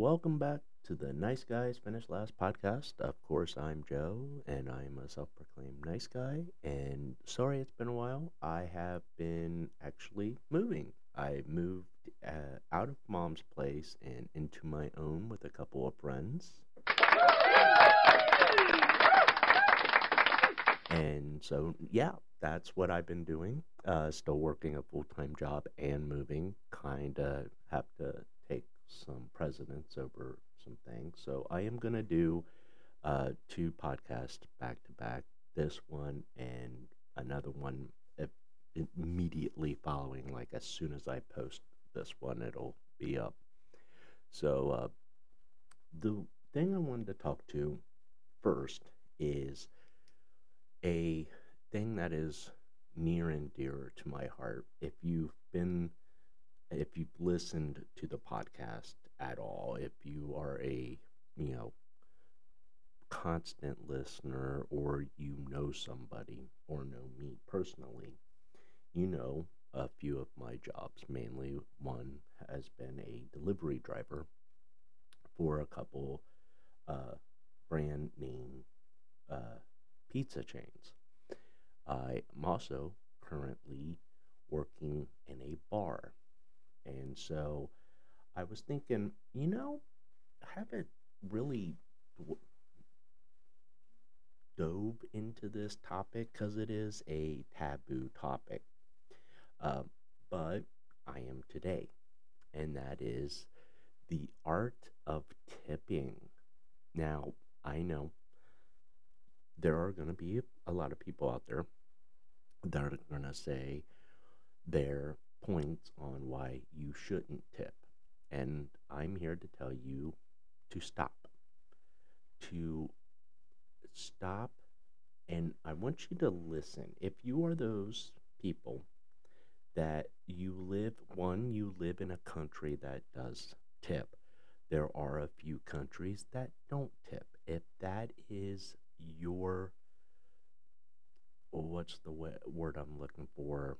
welcome back to the Nice Guys Finish Last podcast. Of course, I'm Joe, and I'm a self proclaimed nice guy. And sorry it's been a while. I have been actually moving. I moved out of mom's place and into my own with a couple of friends. And so, yeah, that's what I've been doing. Still working a full time job and moving. Kind of have to take some precedence over some things. So I am going to do two podcasts back to back. This one and another one immediately following. Like as soon as I post this one, it'll be up. So the thing I wanted to talk to first is a thing that is near and dear to my heart. If you've listened to the podcast at all, if you are a, constant listener, or you know somebody or know me personally, you know a few of my jobs. Mainly one has been a delivery driver for a couple uh, brand name pizza chains. I am also currently working in a bar. And so I was thinking, I haven't really dove into this topic because it is a taboo topic. Uh, but I am today, and that is the art of tipping. Now, I know there are going to be a lot of people out there that are going to say their points on why you shouldn't tip. And I'm here to tell you to stop. To stop. And I want you to listen. If you are those people that you live in a country that does tip. There are a few countries that don't tip. If that is your, what's the word I'm looking for,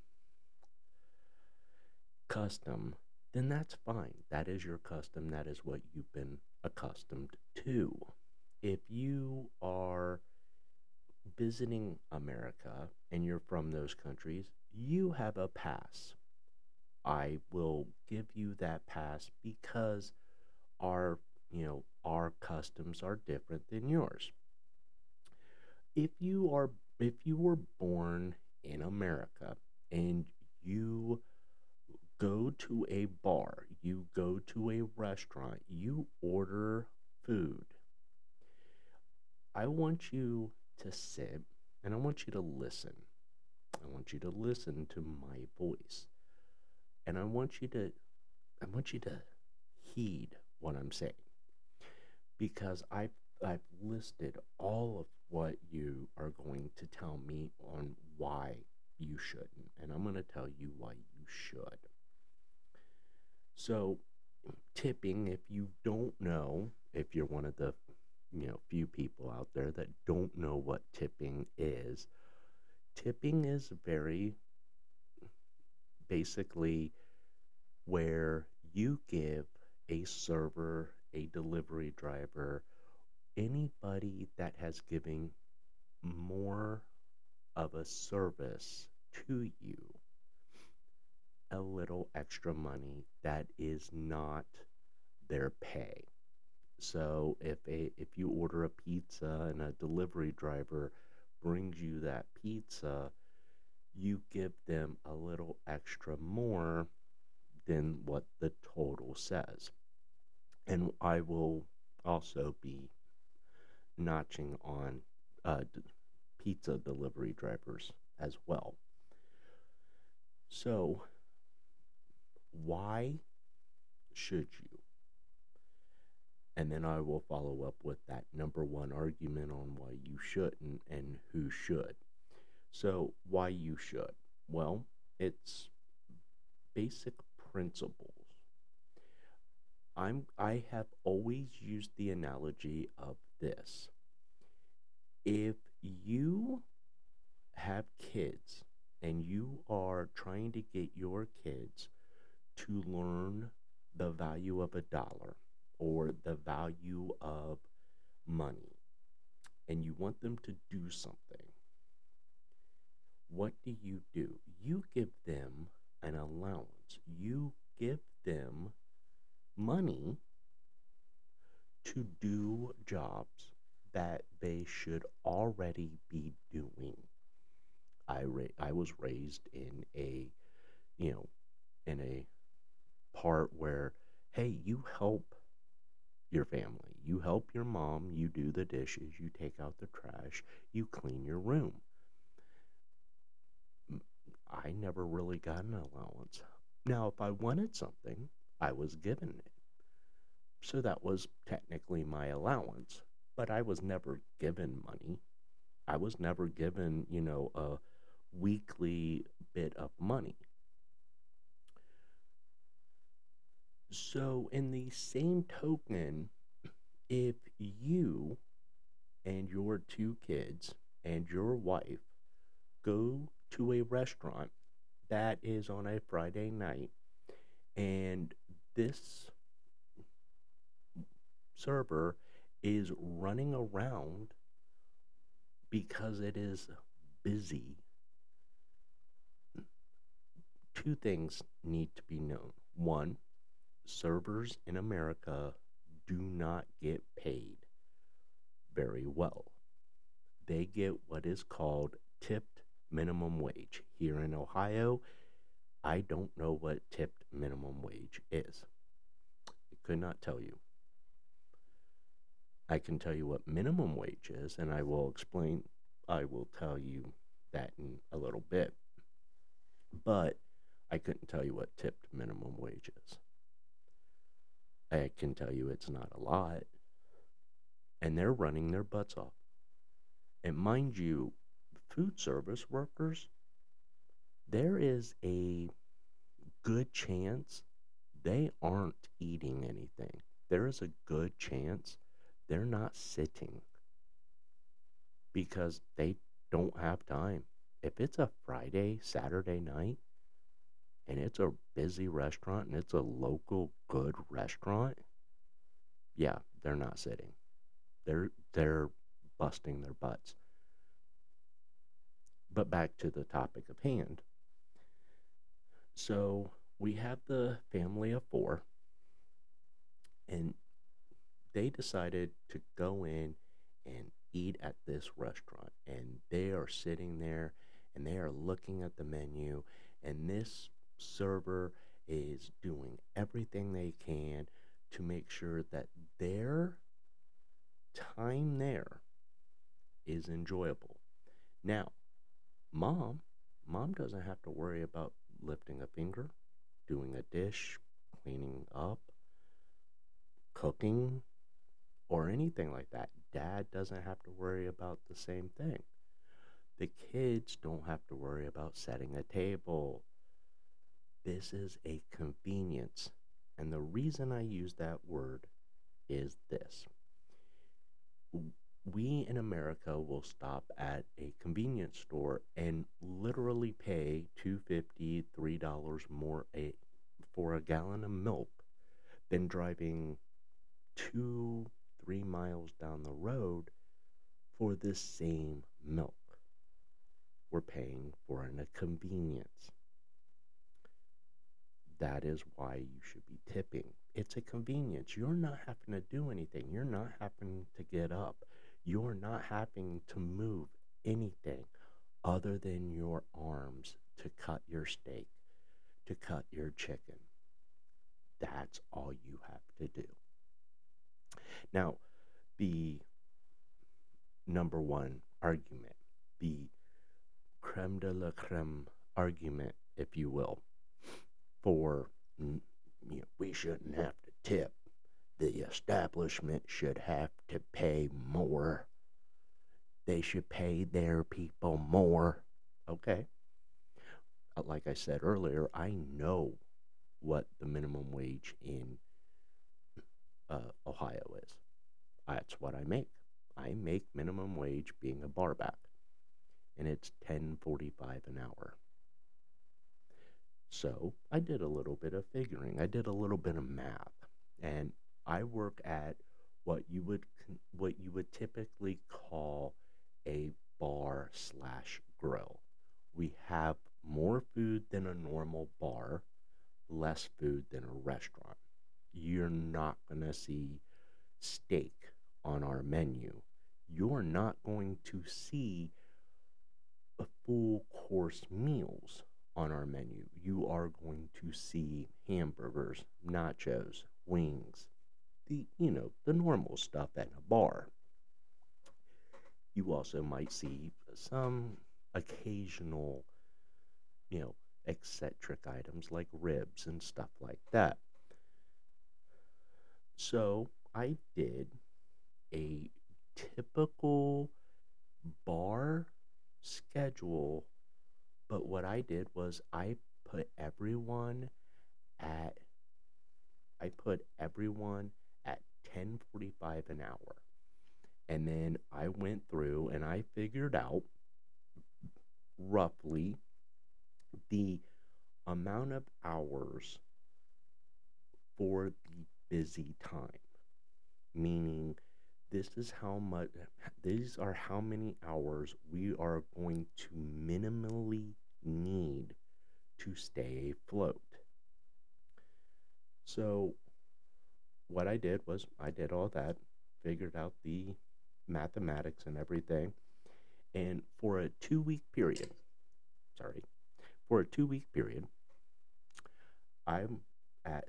custom, then that's fine. That is your custom. That is what you've been accustomed to. If you are visiting America and you're from those countries, you have a pass. I will give you that pass because our customs are different than yours. If you are if you were born in America and you go to a bar, you go to a restaurant, you order food, I want you to sit and I want you to listen. I want you to listen to my voice. And I want you to heed what I'm saying, because I've listed all of what you are going to tell me on why you shouldn't, and I'm going to tell you why you should. So, tipping, if you don't know, if you're one of the few people out there that don't know what tipping is very basically where you give a server, a delivery driver, anybody that has given more of a service to you a little extra money that is not their pay. So if you order a pizza and a delivery driver brings you that pizza, you give them a little extra more than what the total says. And I will also be notching on pizza delivery drivers as well. So, why should you? And then I will follow up with that number one argument on why you shouldn't and who should. So, why you should? Well, it's basic principles. I have always used the analogy of this. If you have kids and you are trying to get your kids to learn the value of a dollar, or the value of money, and you want them to do something, what do? You give them an allowance. You give them money to do jobs that they should already be doing. I was raised in a, you know, in a part where, hey, you help your family. You help your mom, you do the dishes, you take out the trash, you clean your room. I never really got an allowance. Now, if I wanted something, I was given it. So that was technically my allowance, but I was never given money. I was never given, a weekly bit of money. So, in the same token, if you and your two kids and your wife go to a restaurant that is on a Friday night, and this server is running around because it is busy, two things need to be known. One, servers in America do not get paid very well. They get what is called tipped minimum wage. Here in Ohio, I don't know what tipped minimum wage is. I could not tell you. I can tell you what minimum wage is, and I will tell you that in a little bit. But I couldn't tell you what tipped minimum wage is. I can tell you it's not a lot, and they're running their butts off. And mind you, food service workers, there is a good chance they aren't eating anything. There is a good chance they're not sitting because they don't have time. If it's a Friday, Saturday night, and it's a busy restaurant and it's a local good restaurant, yeah, they're not sitting. They're busting their butts. But back to the topic of hand. So we have the family of four, and they decided to go in and eat at this restaurant. And they are sitting there and they are looking at the menu, and this server is doing everything they can to make sure that their time there is enjoyable. Now, mom, mom doesn't have to worry about lifting a finger, doing a dish, cleaning up, cooking, or anything like that. Dad doesn't have to worry about the same thing. The kids don't have to worry about setting a table. This is a convenience. And the reason I use that word is this. We in America will stop at a convenience store and literally pay $2.50, $3 more for a gallon of milk than driving 2, 3 miles down the road for the same milk. We're paying for a convenience. That is why you should be tipping. It's a convenience. You're not having to do anything. You're not having to get up. You're not having to move anything other than your arms to cut your steak, to cut your chicken. That's all you have to do. Now, the number one argument, the creme de la creme argument, if you will, for we shouldn't have to tip. The establishment should have to pay more. They should pay their people more. Okay. Like I said earlier, I know what the minimum wage in Ohio is. That's what I make. I make minimum wage being a barback, and it's $10.45 an hour. So I did a little bit of figuring. I did a little bit of math, and I work at what you would typically call a bar slash grill. We have more food than a normal bar, less food than a restaurant. You're not going to see steak on our menu. You're not going to see a full course meals on our menu. You are going to see hamburgers, nachos, wings, the normal stuff at a bar. You also might see some occasional, you know, eccentric items like ribs and stuff like that. So I did a typical bar schedule, but what I did was put everyone at I put everyone at 10:45 an hour. And then I went through and I figured out roughly the amount of hours for the busy time, meaning this is how much these are how many hours we are going to minimally need to stay afloat. So what I did was I did all that, figured out the mathematics and everything, and sorry, for a 2 week period, I'm at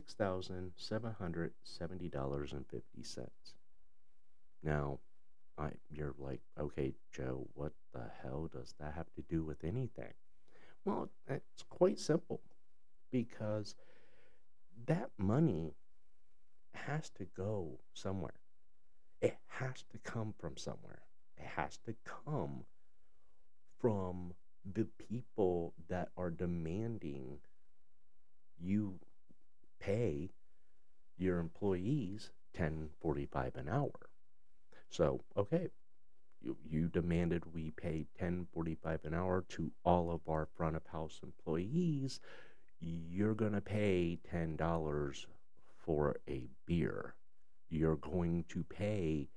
$6,770.50. Now, you're like, okay, Joe, what the hell does that have to do with anything? Well, it's quite simple because that money has to go somewhere. It has to come from somewhere. It has to come from the people that are demanding you pay your employees 10.45 an hour. So, okay, you demanded we pay 10.45 an hour to all of our front of house employees. You're going to pay $10 for a beer. You're going to pay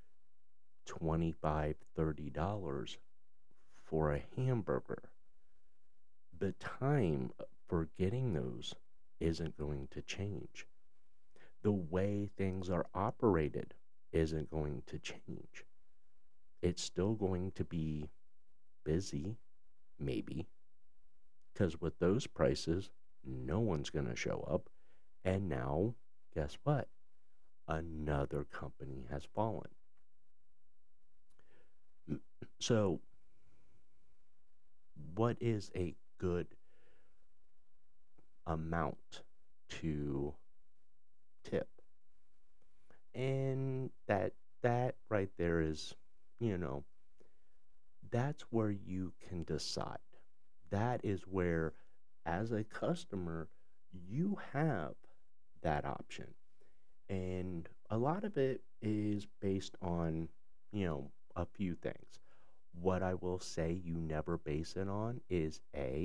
$25, $30 for a hamburger. The time for getting those isn't going to change. The way things are operated isn't going to change. It's still going to be busy, maybe, because with those prices, no one's going to show up. And now, guess what? Another company has fallen. So, what is a good amount to tip? And that right there is, you know, that's where you can decide. That is where, as a customer, you have that option. And a lot of it is based on, a few things. What I will say you never base it on is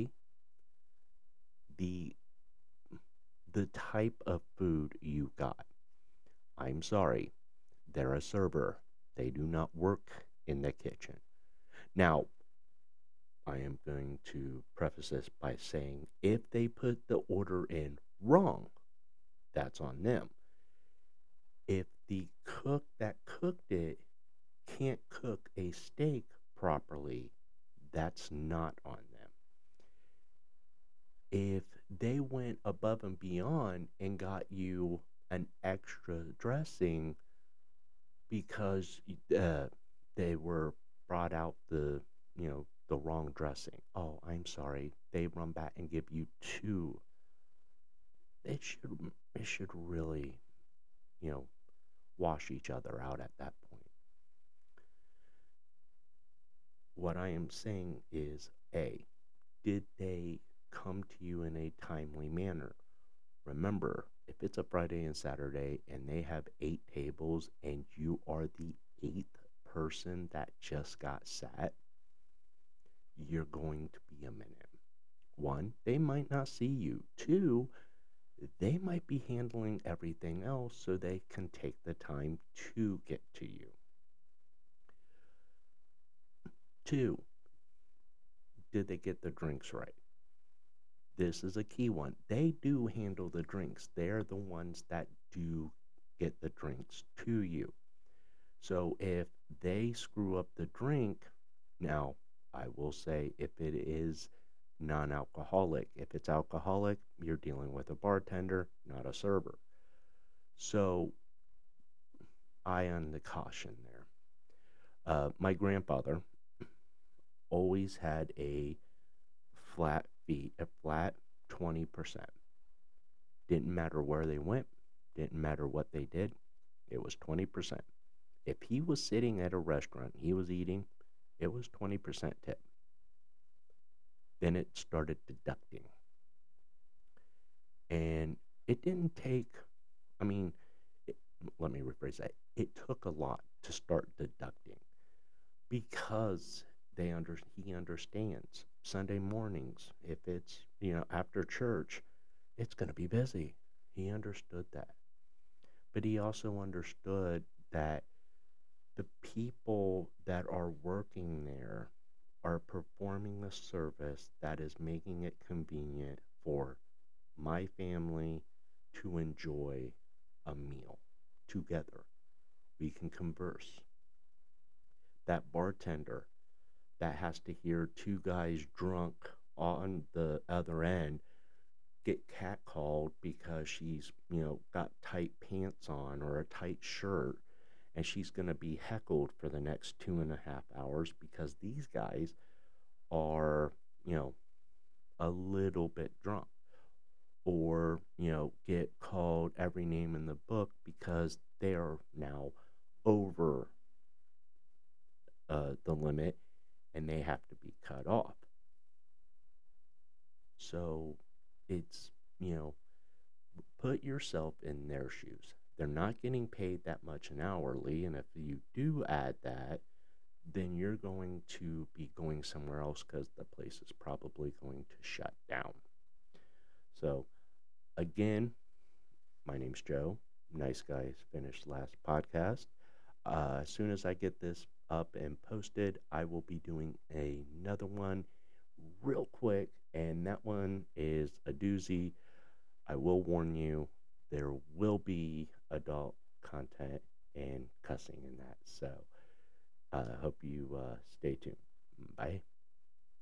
the the type of food you got. I'm sorry, they're a server. They do not work in the kitchen. Now, I am going to preface this by saying if they put the order in wrong, that's on them. If the cook that cooked it can't cook a steak properly, that's not on them. If they went above and beyond and got you an extra dressing because they were brought out the wrong dressing. Oh, I'm sorry. They run back and give you two. It should really, you know, wash each other out at that point. What I am saying is A, did they come to you in a timely manner? Remember, if it's a Friday and Saturday and they have 8 tables and you are the eighth person that just got sat, you're going to be a minute. One, they might not see you. Two, they might be handling everything else so they can take the time to get to you. Two, did they get the drinks right? This is a key one. They do handle the drinks. They're the ones that do get the drinks to you. So if they screw up the drink, now I will say if it is non alcoholic, if it's alcoholic, you're dealing with a bartender, not a server. So I am the caution there. My grandfather always had a flat fee, a flat 20%. Didn't matter where they went, didn't matter what they did, it was 20%. If he was sitting at a restaurant, he was eating, it was 20% tip. Then it started deducting. And it didn't take, I mean, it, let me rephrase that. It took a lot to start deducting because he understands Sunday mornings, if it's, after church, it's going to be busy. He understood that. But he also understood that the people that are working there are performing a service that is making it convenient for my family to enjoy a meal together. We can converse. That bartender that has to hear two guys drunk on the other end get catcalled because she's, got tight pants on or a tight shirt, and she's going to be heckled for the next 2.5 hours because these guys are, a little bit drunk, or, get called every name in the book because they are now over the limit and they have to be cut off. So it's, put yourself in their shoes. They're not getting paid that much an hourly, and if you do add that, then you're going to be going somewhere else because the place is probably going to shut down. So, again, my name's Joe. Nice Guys Finished Last podcast. As soon as I get this up and posted, I will be doing another one real quick, and that one is a doozy. I will warn you, there will be adult content and cussing in that. So, I hope you stay tuned. Bye.